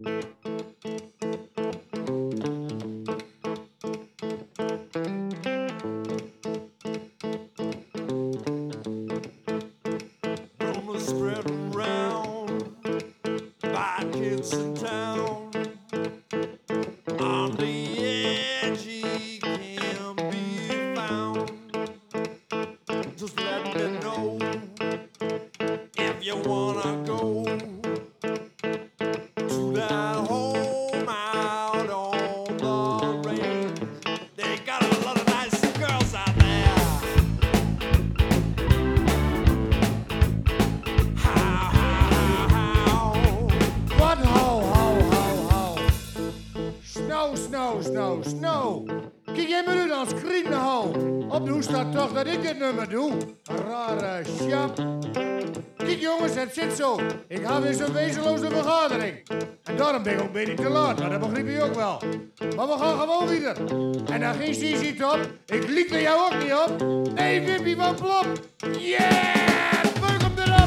Rumors spread around by kids in town. On the edge he can be found. Just let me know if you wanna go to that home out on the range. They got a lot of nice girls out there. How, how, how? Wat ho. Snow. Kijk jij me nu dan skrieten ho. Op de hoes staat toch dat ik dit nummer doe. Rare sjap. Kijk jongens, het zit zo. Ik had weer zo'n wezenloze vergadering. En daarom ben ik ook een beetje te laat, maar dat begrijp je ook wel. Maar we gaan gewoon weer. En dan geen CC Top. Ik liep er jou ook niet op. Nee, Wimpie van Plop. Yeah! Buk hem erop!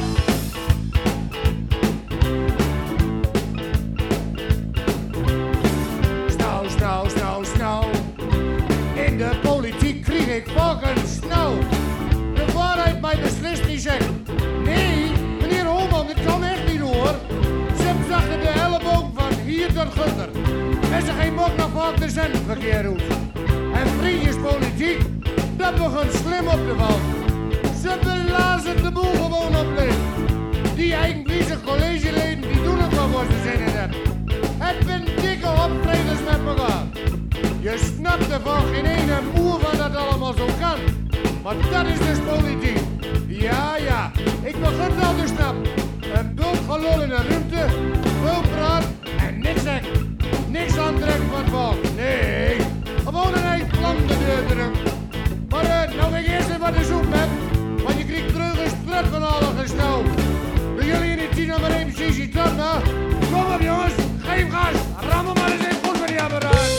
Snauw. In de politiek kreeg ik fucking snauw. De waarheid mij beslist niet zeggen. Nee, meneer Holman, dit kan echt niet hoor. Ze zagen de elleboog van hier tot gutter. En ze geen mok naar vaak de zendverkeer doet. En vriendjespolitiek, dat begint slim op te vallen. Ze belazen de boel gewoon op leeg. Die eigenbliezig collegeleden, die doen het wel voor ze zin in hebben. Het zijn dikke optredens met elkaar. Je snapt ervan geen ene moer van dat allemaal zo kan. Maar dat is dus politiek. Ja, ik begin wel te snappen. Een bult gelul in de ruimte, veel praat en niks zeggen. Niks aantrekken van het volk. Nee, gewoon een eigen plan de deur drukken. Maar nou wil ik eerst even wat te zoeken heb. Want je krijgt terug een strut van alle gesnauw. Doen jullie in die 10 nummer 1 CC Top, nou? Kom op jongens, geef gas. Rammel maar eens even goed met die apparaat.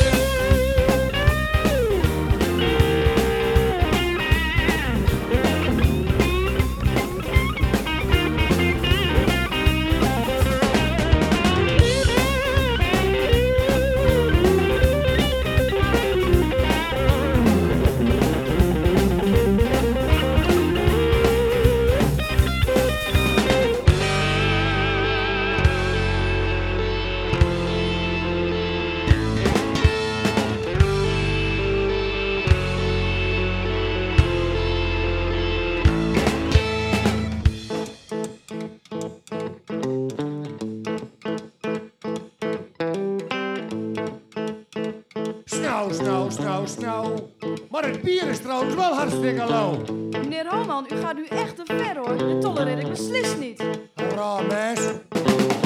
Snauw. Maar het bier is trouwens wel hartstikke lauw. Meneer Holman, u gaat nu echt te ver hoor. Dit tolereer ik beslist niet. Raar mens.